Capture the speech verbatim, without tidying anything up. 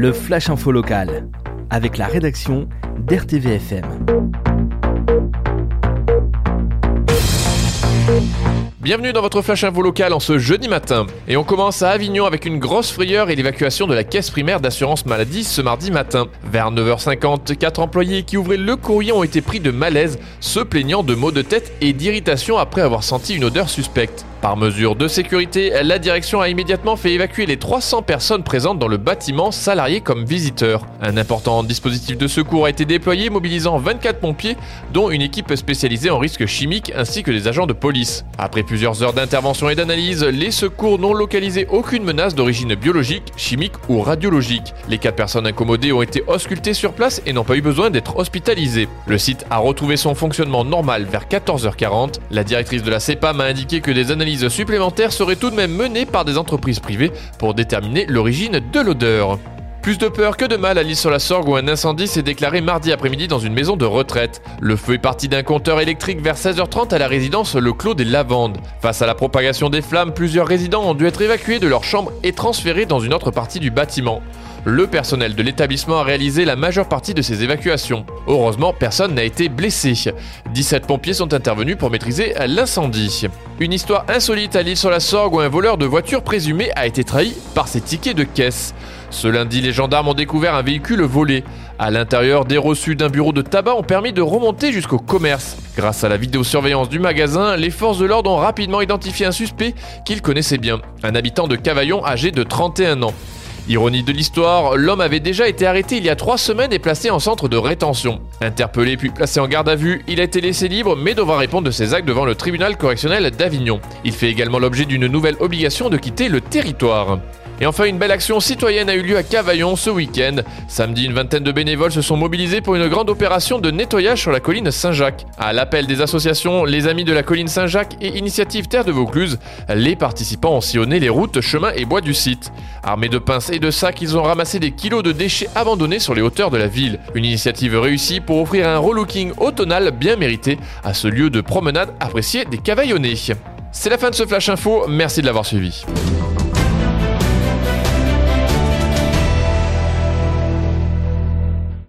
le Flash Info Local, avec la rédaction d'R T V F M. Bienvenue dans votre Flash Info Local en ce jeudi matin. Et on commence à Avignon avec une grosse frayeur et l'évacuation de la caisse primaire d'assurance maladie ce mardi matin. Vers neuf heures cinquante, quatre employés qui ouvraient le courrier ont été pris de malaise, se plaignant de maux de tête et d'irritation après avoir senti une odeur suspecte. Par mesure de sécurité, la direction a immédiatement fait évacuer les trois cents personnes présentes dans le bâtiment, salariés comme visiteurs. Un important dispositif de secours a été déployé, mobilisant vingt-quatre pompiers, dont une équipe spécialisée en risques chimiques ainsi que des agents de police. Après plusieurs heures d'intervention et d'analyse, les secours n'ont localisé aucune menace d'origine biologique, chimique ou radiologique. Les quatre personnes incommodées ont été auscultées sur place et n'ont pas eu besoin d'être hospitalisées. Le site a retrouvé son fonctionnement normal vers quatorze heures quarante. La directrice de la C E P A M a indiqué que des analyses supplémentaires seraient tout de même menées par des entreprises privées pour déterminer l'origine de l'odeur. Plus de peur que de mal à l'Isle-sur-la-Sorgue où un incendie s'est déclaré mardi après-midi dans une maison de retraite. Le feu est parti d'un compteur électrique vers seize heures trente à la résidence Le Clos des Lavandes. Face à la propagation des flammes, plusieurs résidents ont dû être évacués de leur chambre et transférés dans une autre partie du bâtiment. Le personnel de l'établissement a réalisé la majeure partie de ces évacuations. Heureusement, personne n'a été blessé. dix-sept pompiers sont intervenus pour maîtriser l'incendie. Une histoire insolite à l'Isle-sur-la-Sorgue où un voleur de voiture présumé a été trahi par ses tickets de caisse. Ce lundi, les gendarmes ont découvert un véhicule volé. À l'intérieur, des reçus d'un bureau de tabac ont permis de remonter jusqu'au commerce. Grâce à la vidéosurveillance du magasin, les forces de l'ordre ont rapidement identifié un suspect qu'ils connaissaient bien, un habitant de Cavaillon âgé de trente et un ans. Ironie de l'histoire, l'homme avait déjà été arrêté il y a trois semaines et placé en centre de rétention. Interpellé puis placé en garde à vue, il a été laissé libre mais devra répondre de ses actes devant le tribunal correctionnel d'Avignon. Il fait également l'objet d'une nouvelle obligation de quitter le territoire. Et enfin, une belle action citoyenne a eu lieu à Cavaillon ce week-end. Samedi, une vingtaine de bénévoles se sont mobilisés pour une grande opération de nettoyage sur la colline Saint-Jacques. À l'appel des associations Les Amis de la colline Saint-Jacques et Initiative Terre de Vaucluse, les participants ont sillonné les routes, chemins et bois du site. Armés de pinces et de sacs, ils ont ramassé des kilos de déchets abandonnés sur les hauteurs de la ville. Une initiative réussie pour offrir un relooking automnal bien mérité à ce lieu de promenade apprécié des Cavaillonnais. C'est la fin de ce Flash Info, merci de l'avoir suivi.